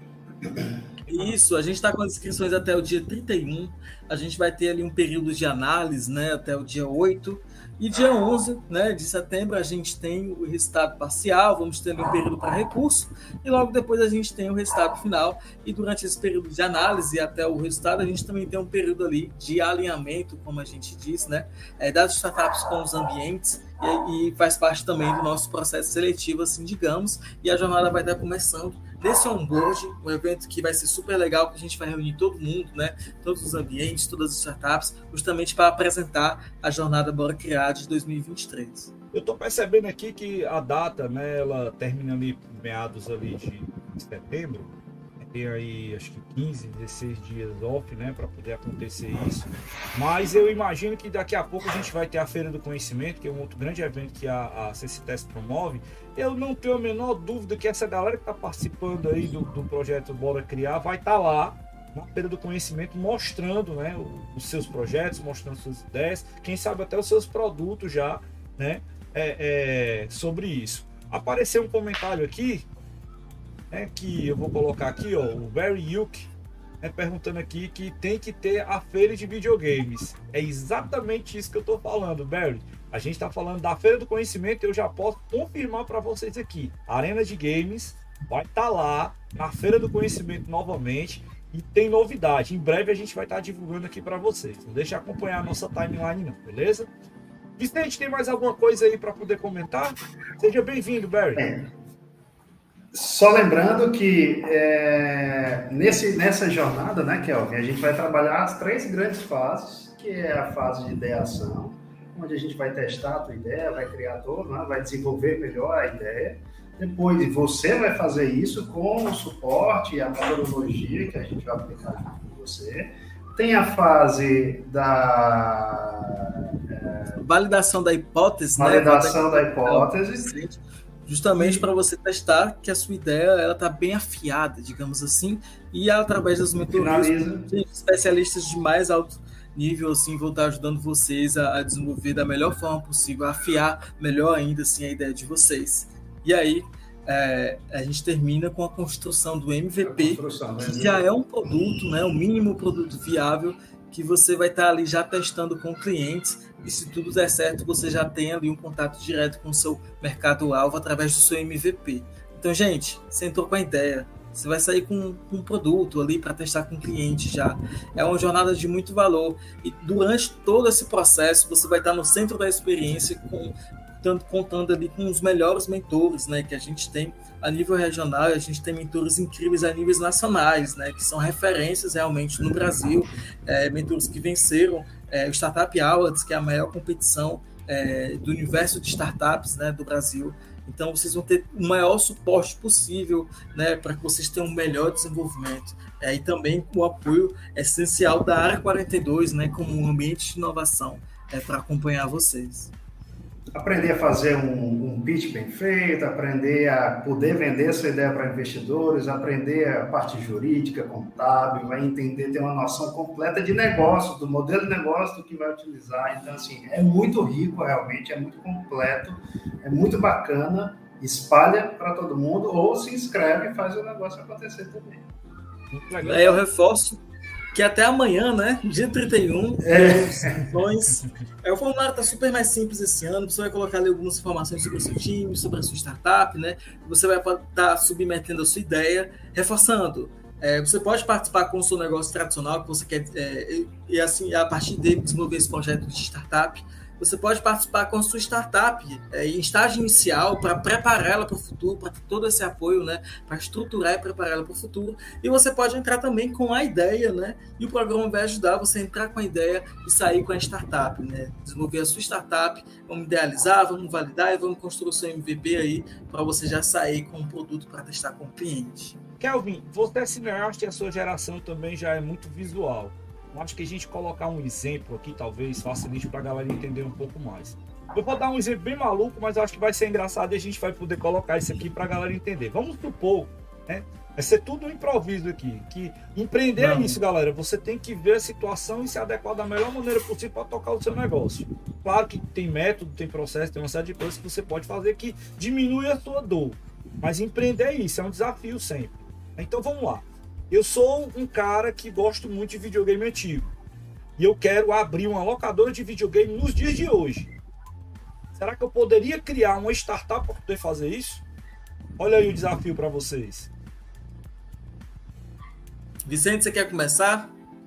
Isso, a gente está com as inscrições até o dia trinta e um, a gente vai ter ali um período de análise, né, até o dia oito, e dia onze, né, de setembro a gente tem o resultado parcial, vamos ter ali um período para recurso, e logo depois a gente tem o resultado final, e durante esse período de análise até o resultado, a gente também tem um período ali de alinhamento, como a gente diz, né, é, das startups com os ambientes, e, e faz parte também do nosso processo seletivo, assim, digamos, e a jornada vai estar começando nesse onboard, um evento que vai ser super legal, que a gente vai reunir todo mundo, né, todos os ambientes, todas as startups, justamente para apresentar a jornada Bora Criar de dois mil e vinte e três. Eu estou percebendo aqui que a data, né, ela termina ali meados ali de setembro, tem aí acho que quinze, dezesseis dias off, né, para poder acontecer isso, mas eu imagino que daqui a pouco a gente vai ter a Feira do Conhecimento, que é um outro grande evento que a, a CCTES promove. Eu não tenho a menor dúvida que essa galera que está participando aí do, do projeto Bora Criar vai estar tá lá na Feira do Conhecimento mostrando, né, os seus projetos, mostrando suas ideias, quem sabe até os seus produtos já, né, é, é, sobre isso. Apareceu um comentário aqui, né, que eu vou colocar aqui, ó, o Barry Yuk, né, perguntando aqui que tem que ter a feira de videogames. É exatamente isso que eu tô falando, Barry. A gente tá falando da Feira do Conhecimento e eu já posso confirmar para vocês aqui. A Arena de Games vai estar tá lá na Feira do Conhecimento novamente e tem novidade. Em breve a gente vai estar tá divulgando aqui para vocês. Não deixa acompanhar a nossa timeline não, beleza? Vicente, tem mais alguma coisa aí para poder comentar? Seja bem-vindo, Barry. É. Só lembrando que é, nesse, nessa jornada, né, Kelvin, a gente vai trabalhar as três grandes fases, que é a fase de ideação, onde a gente vai testar a tua ideia, vai criar todo, né, vai desenvolver melhor a ideia. Depois você vai fazer isso com o suporte e a metodologia que a gente vai aplicar com você. Tem a fase da... É, validação da hipótese, validação né? da hipótese. Justamente para você testar que a sua ideia ela está bem afiada, digamos assim, e através das mentorias de especialistas de mais alto nível assim, vão estar ajudando vocês a, a desenvolver da melhor forma possível, a afiar melhor ainda assim, a ideia de vocês. E aí, é, a gente termina com a construção do M V P, que já é um produto, né, um mínimo produto viável, que você vai estar ali já testando com clientes, e se tudo der certo, você já tem ali um contato direto com o seu mercado-alvo através do seu M V P. Então, gente, você entrou com a ideia, você vai sair com, com um produto ali para testar com o cliente já. É uma jornada de muito valor, e durante todo esse processo, você vai estar no centro da experiência, com, tanto, contando ali com os melhores mentores, né, que a gente tem a nível regional, a gente tem mentores incríveis a níveis nacionais, né, que são referências realmente no Brasil, é, mentores que venceram é, o Startup Awards, que é a maior competição é, do universo de startups, né, do Brasil. Então, vocês vão ter o maior suporte possível, né, para que vocês tenham um melhor desenvolvimento. É, e também o apoio essencial da Área quarenta e dois, né, como um ambiente de inovação, é, para acompanhar vocês. Aprender a fazer um, um pitch bem feito, aprender a poder vender sua ideia para investidores, aprender a parte jurídica, contábil, vai entender, ter uma noção completa de negócio, do modelo de negócio do que vai utilizar. Então, assim, é muito rico realmente, é muito completo, é muito bacana, espalha para todo mundo ou se inscreve e faz o negócio acontecer também. Aí eu reforço que até amanhã, né, dia trinta e um, é. É, o formulário está super mais simples esse ano, você vai colocar ali algumas informações sobre o seu time, sobre a sua startup, né, você vai estar tá submetendo a sua ideia, reforçando, é, você pode participar com o seu negócio tradicional, que você quer, é, e assim, a partir dele desenvolver esse projeto de startup, você pode participar com a sua startup é, em estágio inicial para prepará-la para o futuro, para ter todo esse apoio, né, para estruturar e prepará-la para o futuro. E você pode entrar também com a ideia, né, e o programa vai ajudar você a entrar com a ideia e sair com a startup, né, desenvolver a sua startup, vamos idealizar, vamos validar e vamos construir o seu M V P aí para você já sair com um produto para testar com o cliente. Kelvin, você é cineasta e a sua geração também já é muito visual. Eu acho que a gente colocar um exemplo aqui talvez facilite para a galera entender um pouco mais. Eu vou dar um exemplo bem maluco, mas eu acho que vai ser engraçado e a gente vai poder colocar isso aqui para a galera entender. Vamos supor, né? Vai ser tudo um improviso aqui. Que empreender é isso, galera. Você tem que ver a situação e se adequar da melhor maneira possível para tocar o seu negócio. Claro que tem método, tem processo, tem uma série de coisas que você pode fazer que diminui a sua dor. Mas empreender é isso, é um desafio sempre. Então vamos lá. Eu sou um cara que gosto muito de videogame antigo. E eu quero abrir uma locadora de videogame nos dias de hoje. Será que eu poderia criar uma startup para poder fazer isso? Olha aí o desafio para vocês. Vicente, você quer começar?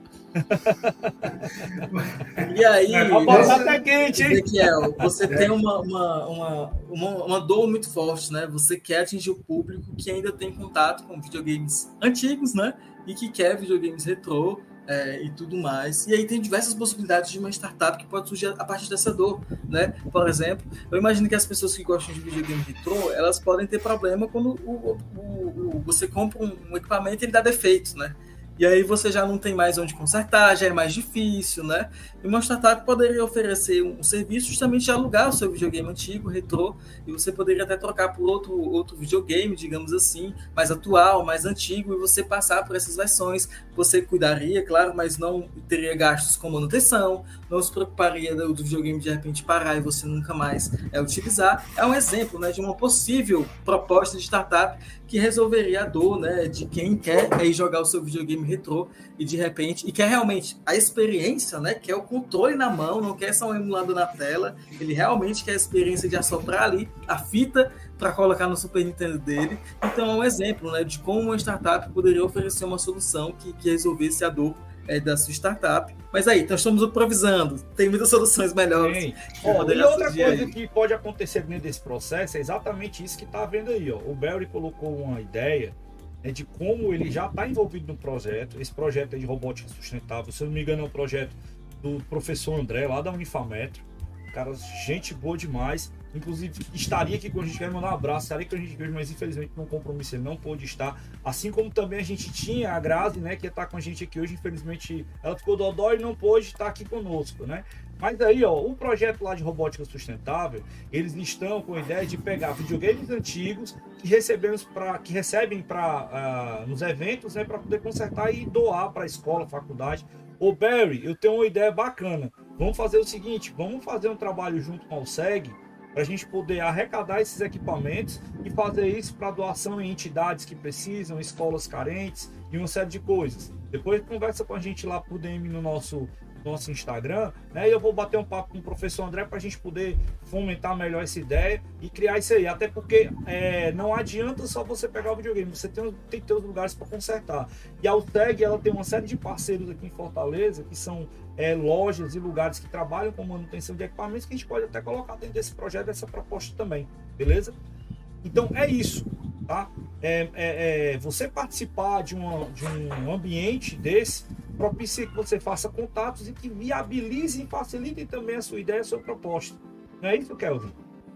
E aí, é, você, até quente, hein? Ezequiel, você tem uma, uma, uma, uma, uma dor muito forte, né? Você quer atingir o público que ainda tem contato com videogames antigos, né? E que quer videogames retrô é, e tudo mais. E aí tem diversas possibilidades de uma startup que pode surgir a partir dessa dor, né? Por exemplo, eu imagino que as pessoas que gostam de videogame retrô, elas podem ter problema quando o, o, o, você compra um, um equipamento e ele dá defeitos, né? E aí você já não tem mais onde consertar, já é mais difícil, né? E uma startup poderia oferecer um serviço justamente de alugar o seu videogame antigo, retrô, e você poderia até trocar por outro, outro videogame, digamos assim, mais atual, mais antigo, e você passar por essas versões. Você cuidaria, claro, mas não teria gastos com manutenção, não se preocuparia do, do videogame de repente parar e você nunca mais é, utilizar. É um exemplo, né, de uma possível proposta de startup que resolveria a dor, né, de quem quer aí jogar o seu videogame retrô e de repente, e quer realmente a experiência, né, quer o controle na mão, não quer só um emulador na tela, ele realmente quer a experiência de assoprar ali a fita para colocar no Super Nintendo dele. Então é um exemplo, né, de como uma startup poderia oferecer uma solução que, que resolvesse a dor é, da sua startup. Mas aí, então estamos improvisando, tem muitas soluções melhores. Ó, e outra coisa aí que pode acontecer dentro desse processo é exatamente isso que está vendo aí. Ó. O Barry colocou uma ideia, né, de como ele já está envolvido no projeto. Esse projeto é de robótica sustentável, se eu não me engano é um projeto do professor André, lá da Unifametro. Cara, gente boa demais. Inclusive, estaria aqui com a gente, quero mandar um abraço, estaria aqui com a gente hoje, mas infelizmente não compromisso, ele não pôde estar. Assim como também a gente tinha a Grazi, né, que ia estar com a gente aqui hoje, infelizmente ela ficou dodói e não pôde estar aqui conosco, né? Mas aí, ó, o projeto lá de robótica sustentável, eles estão com a ideia de pegar videogames antigos que recebemos para que recebem para uh, nos eventos, né, para poder consertar e doar para a escola, faculdade. Ô Barry, eu tenho uma ideia bacana. Vamos fazer o seguinte, vamos fazer um trabalho junto com a USEG para a gente poder arrecadar esses equipamentos e fazer isso para doação em entidades que precisam, escolas carentes e uma série de coisas. Depois conversa com a gente lá por D M no nosso, nosso Instagram, né? E eu vou bater um papo com o professor André para a gente poder fomentar melhor essa ideia e criar isso aí. Até porque é, não adianta só você pegar o videogame, você tem, tem que ter os lugares para consertar. E a UTEG, ela tem uma série de parceiros aqui em Fortaleza que são É, lojas e lugares que trabalham com manutenção de equipamentos que a gente pode até colocar dentro desse projeto, dessa proposta também, beleza? Então é isso, tá? É, é, é, você participar de, uma, de um ambiente desse propicia que você faça contatos e que viabilize e facilite também a sua ideia, a sua proposta. Não é isso, Kelvin?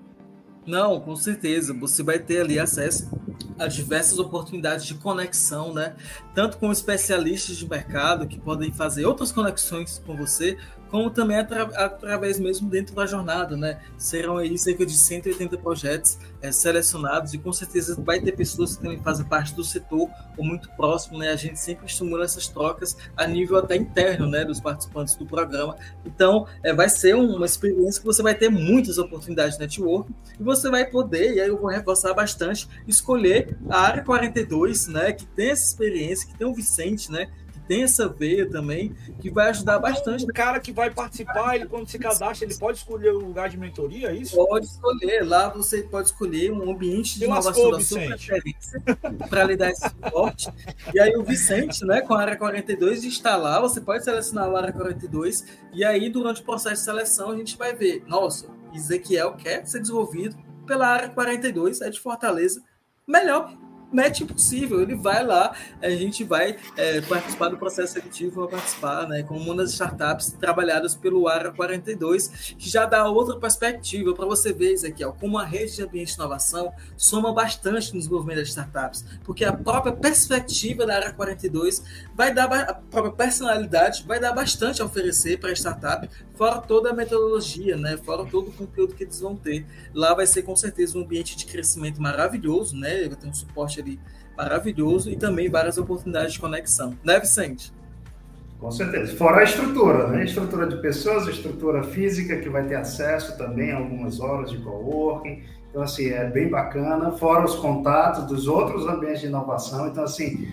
Não, com certeza. Você vai ter ali acesso a diversas oportunidades de conexão, né? Tanto com especialistas de mercado que podem fazer outras conexões com você, como também atra através mesmo dentro da jornada, né? Serão aí cerca de cento e oitenta projetos é, selecionados e com certeza vai ter pessoas que também fazem parte do setor ou muito próximo, né? A gente sempre estimula essas trocas a nível até interno, né? Dos participantes do programa. Então, é, vai ser uma experiência que você vai ter muitas oportunidades de network e você vai poder, e aí eu vou reforçar bastante, escolher a área quarenta e dois, né? Que tem essa experiência, que tem o Vicente, né? tem essa veia também, que vai ajudar bastante. O cara que vai participar, ele quando se cadastra, ele pode escolher o lugar de mentoria, é isso? Pode escolher. Lá você pode escolher um ambiente de inovação da sua preferência para lhe dar esse suporte. E aí o Vicente, né, com a área quarenta e dois, está lá, você pode selecionar a área quarenta e dois, e aí durante o processo de seleção a gente vai ver, nossa, Ezequiel quer ser desenvolvido pela área quarenta e dois, é de Fortaleza, melhor match possível, ele vai lá, a gente vai é, participar do processo seletivo, vai participar, né, como uma das startups trabalhadas pelo Área quarenta e dois, que já dá outra perspectiva para você ver, Ezequiel, como a rede de ambiente de inovação soma bastante no desenvolvimento das startups, porque a própria perspectiva da Área quarenta e dois vai dar, a própria personalidade vai dar bastante a oferecer para a startup, fora toda a metodologia, né, fora todo o conteúdo que eles vão ter. Lá vai ser com certeza um ambiente de crescimento maravilhoso, né, vai ter um suporte ali maravilhoso e também várias oportunidades de conexão. Né, Vicente? Com certeza. Fora a estrutura, né? A estrutura de pessoas, a estrutura física, que vai ter acesso também a algumas horas de coworking. Então, assim, é bem bacana. Fora os contatos dos outros ambientes de inovação. Então, assim,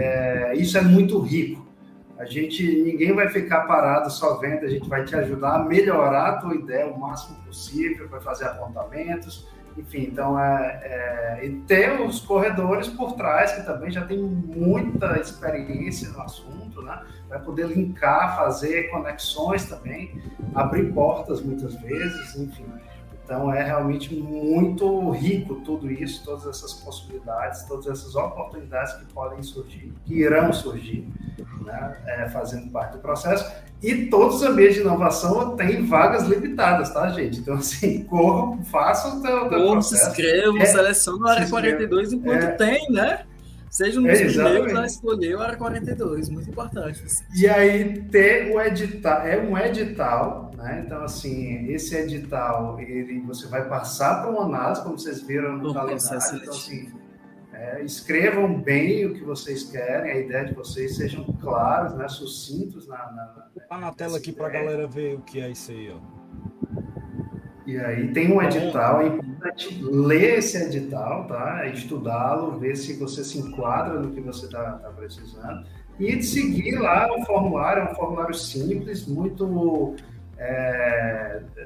é, isso é muito rico. A gente, ninguém vai ficar parado só vendo, a gente vai te ajudar a melhorar a tua ideia o máximo possível, vai fazer apontamentos. Enfim, então, é, é, e ter os corredores por trás, que também já tem muita experiência no assunto, né? Vai poder linkar, fazer conexões também, abrir portas muitas vezes, enfim. Então, é realmente muito rico tudo isso, todas essas possibilidades, todas essas oportunidades que podem surgir, que irão surgir, né? É, fazendo parte do processo. E todos os ambientes de inovação têm vagas limitadas, tá, gente? Então, assim, corram, façam o teu, teu processo. Se inscrevam, é, selecione a área quarenta e dois enquanto é, tem, né? Seja um dos é, primeiros a escolher a área quarenta e dois, muito importante. Assim. E aí, ter o edital, é um edital, né? Então, assim, esse edital, ele, você vai passar para uma análise, como vocês viram no calendário. Então, assim, é, escrevam bem o que vocês querem, a ideia de vocês, sejam claros, né, sucintos. Na, na, na, na tela aqui para a galera ver o que é isso aí, ó. E aí tem um edital, é importante ler esse edital, tá? Estudá-lo, ver se você se enquadra no que você está tá precisando. E seguir lá o formulário, é um formulário simples, muito é, é,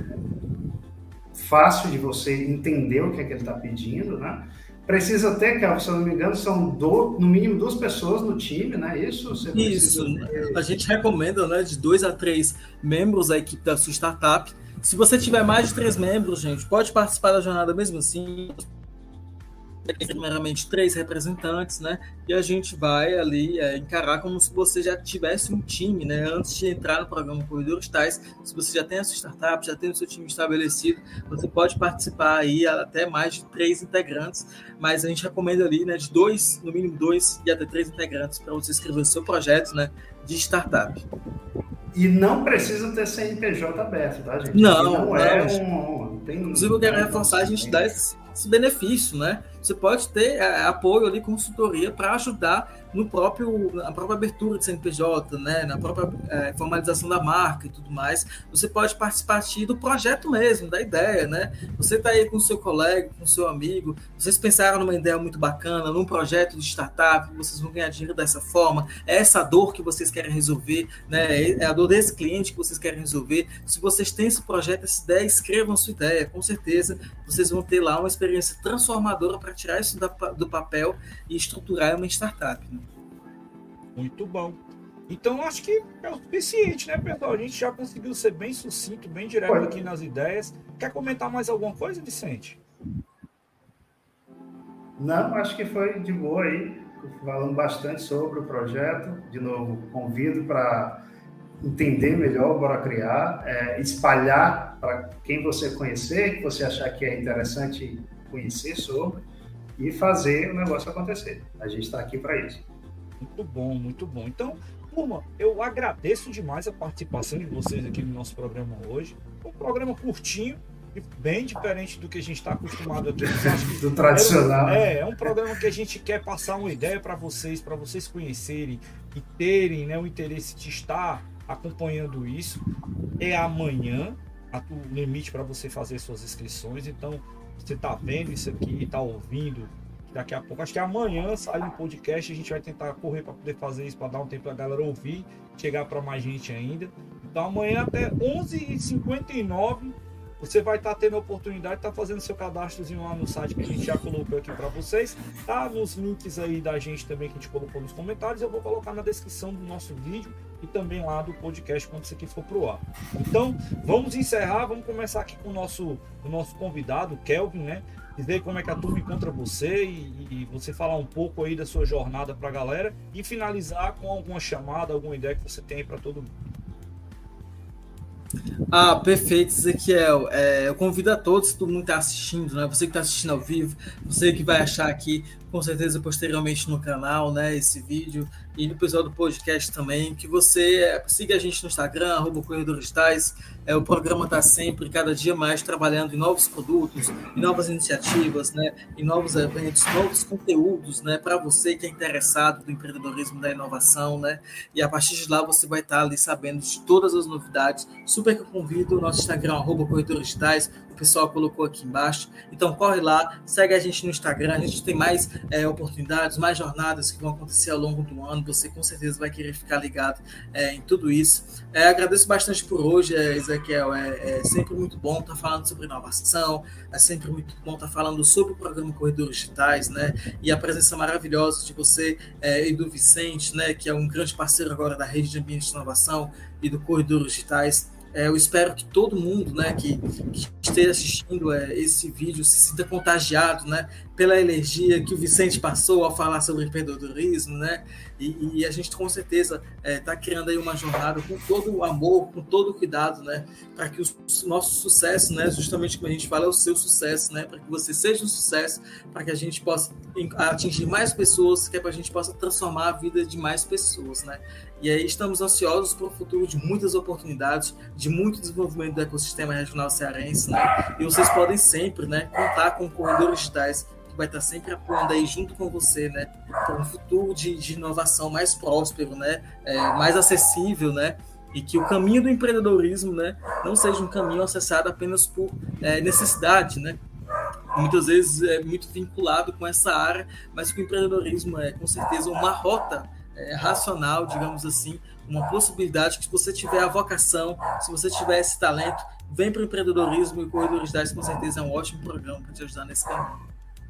fácil de você entender o que é que ele está pedindo, né? Precisa ter, que, se eu não me engano, são do, no mínimo duas pessoas no time, né? Isso? Você Isso. A gente recomenda, né, de dois a três membros da equipe da sua startup. Se você tiver mais de três membros, gente, pode participar da jornada mesmo assim. Primeiramente, três representantes, né? E a gente vai ali é, encarar como se você já tivesse um time, né? Antes de entrar no programa Corredores Tais, se você já tem a sua startup, já tem o seu time estabelecido, você pode participar aí até mais de três integrantes, mas a gente recomenda ali, né, de dois, no mínimo dois e até três integrantes para você escrever o seu projeto, né, de startup. E não precisa ter C N P J aberto, tá, gente? Não, não, não é um... um tem, Inclusive, eu quero reforçar, a gente dá esse, esse benefício, né? Você pode ter é, apoio ali, consultoria, para ajudar no próprio, na própria abertura de C N P J, né? Na própria é, formalização da marca e tudo mais. Você pode participar do projeto mesmo, da ideia, né? Você está aí com o seu colega, com o seu amigo, vocês pensaram numa ideia muito bacana, num projeto de startup, vocês vão ganhar dinheiro dessa forma, é essa dor que vocês querem resolver, né? É a dor desse cliente que vocês querem resolver. Se vocês têm esse projeto, essa ideia, escrevam a sua ideia, com certeza vocês vão ter lá uma experiência transformadora para tirar isso da, do papel e estruturar uma startup. Né? Muito bom. Então, acho que é o suficiente, né, pessoal? A gente já conseguiu ser bem sucinto, bem direto Oi. aqui nas ideias. Quer comentar mais alguma coisa, Vicente? Não, acho que foi de boa aí. Falando bastante sobre o projeto. De novo, convido para entender melhor, bora criar, é, espalhar para quem você conhecer, que você achar que é interessante conhecer sobre, e fazer o negócio acontecer. A gente está aqui para isso. Muito bom, muito bom. Então, turma, eu agradeço demais a participação de vocês aqui no nosso programa hoje. Um programa curtinho, bem diferente do que a gente está acostumado aqui. Do tradicional. É, é um programa que a gente quer passar uma ideia para vocês, para vocês conhecerem e terem, né, o interesse de estar acompanhando isso. É amanhã o limite para você fazer suas inscrições. Então, você está vendo isso aqui, está ouvindo, daqui a pouco, acho que amanhã sai um podcast, a gente vai tentar correr para poder fazer isso, para dar um tempo para a galera ouvir, chegar para mais gente ainda. Então amanhã até onze e cinquenta e nove você vai estar tá tendo a oportunidade de estar tá fazendo seu cadastrozinho lá no site que a gente já colocou aqui para vocês. Tá nos links aí da gente também que a gente colocou nos comentários. Eu vou colocar na descrição do nosso vídeo e também lá do podcast quando isso aqui for pro ar. Então, vamos encerrar. Vamos começar aqui com o nosso, o nosso convidado, o Kelvin, né? Dizer como é que a turma encontra você e, e você falar um pouco aí da sua jornada para a galera e finalizar com alguma chamada, alguma ideia que você tem aí para todo mundo. Ah, perfeito, Ezequiel. É, eu convido a todos, todo mundo que está assistindo, né? Você que está assistindo ao vivo, você que vai achar aqui, com certeza, posteriormente no canal, né? Esse vídeo e no episódio do podcast também, que você é, siga a gente no Instagram, arroba Corredores Digitais. É, o programa está sempre, cada dia mais, trabalhando em novos produtos, em novas iniciativas, né? Em novos eventos, novos conteúdos, né? Para você que é interessado no empreendedorismo, da inovação, né? E a partir de lá você vai estar ali sabendo de todas as novidades. Super que eu convido o nosso Instagram, arroba Corredores Digitais, o pessoal colocou aqui embaixo. Então corre lá, segue a gente no Instagram, a gente tem mais é, oportunidades, mais jornadas que vão acontecer ao longo do ano, você com certeza vai querer ficar ligado é, em tudo isso. É, agradeço bastante por hoje, é, Ezequiel, é, é sempre muito bom estar falando sobre inovação, é sempre muito bom estar falando sobre o programa Corredores Digitais, né, e a presença maravilhosa de você é, e do Vicente, né, que é um grande parceiro agora da Rede de Ambiente de Inovação e do Corredores Digitais. É, eu espero que todo mundo, né, que, que esteja assistindo é, esse vídeo se sinta contagiado, né, pela energia que o Vicente passou ao falar sobre empreendedorismo, né, e, e a gente com certeza está é, criando aí uma jornada com todo o amor, com todo o cuidado, né, para que o nosso sucesso, né, justamente como a gente fala, é o seu sucesso, né, para que você seja um sucesso, para que a gente possa atingir mais pessoas, que é para a gente possa transformar a vida de mais pessoas, né. E aí estamos ansiosos para o futuro de muitas oportunidades, de muito desenvolvimento do ecossistema regional cearense, né? E vocês podem sempre, né, contar com Corredores Digitais, que vai estar sempre apoiando aí junto com você, né, para um futuro de, de inovação mais próspero, né, é, mais acessível, né, e que o caminho do empreendedorismo, né, não seja um caminho acessado apenas por é, necessidade, né? Muitas vezes é muito vinculado com essa área, mas que o empreendedorismo é com certeza uma rota É, racional, digamos assim, uma possibilidade que se você tiver a vocação, se você tiver esse talento, vem para o empreendedorismo, e o Corredores Digitais com certeza é um ótimo programa para te ajudar nesse caminho.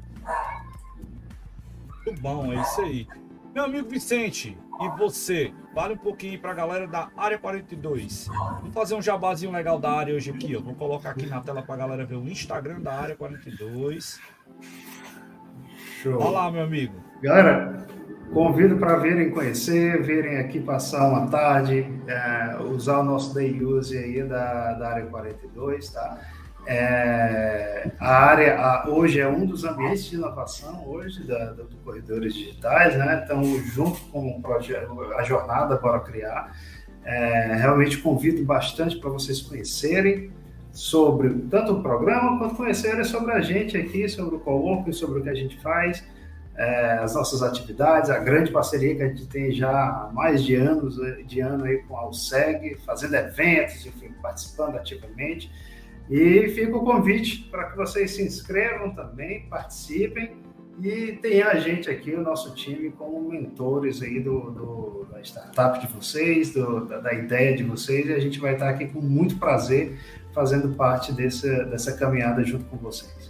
Muito bom, é isso aí. Meu amigo Vicente, e você? Fale um pouquinho para a galera da Área quarenta e dois. Vamos fazer um jabazinho legal da área hoje aqui, ó. Vou colocar aqui na tela para a galera ver o Instagram da Área quarenta e dois. Show. Olá, meu amigo. Galera, convido para virem conhecer, virem aqui passar uma tarde, é, usar o nosso day use aí da, da Área quarenta e dois, tá? É, a área a, hoje é um dos ambientes de inovação hoje da, do Corredores Digitais, né? Então, junto com o projeto, a jornada Bora Criar, é, realmente convido bastante para vocês conhecerem sobre tanto o programa quanto conhecerem sobre a gente aqui, sobre o coworking, sobre o que a gente faz. É, as nossas atividades, a grande parceria que a gente tem já há mais de anos, de ano aí com a Alseg, fazendo eventos, enfim, participando ativamente. E fica o convite para que vocês se inscrevam também, participem e tenha a gente aqui, o nosso time, como mentores aí do, do, da startup de vocês, do, da, da ideia de vocês, e a gente vai estar aqui com muito prazer fazendo parte dessa, dessa caminhada junto com vocês.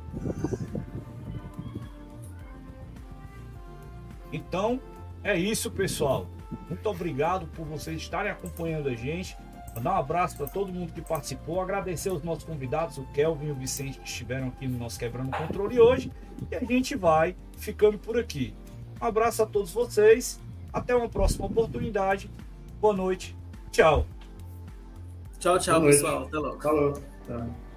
Então, é isso, pessoal. Muito obrigado por vocês estarem acompanhando a gente. Mandar um abraço para todo mundo que participou. Agradecer aos nossos convidados, o Kelvin e o Vicente, que estiveram aqui no nosso Quebrando o Controle hoje. E a gente vai ficando por aqui. Um abraço a todos vocês. Até uma próxima oportunidade. Boa noite. Tchau. Tchau, tchau, pessoal. Até logo. Falou. Tchau.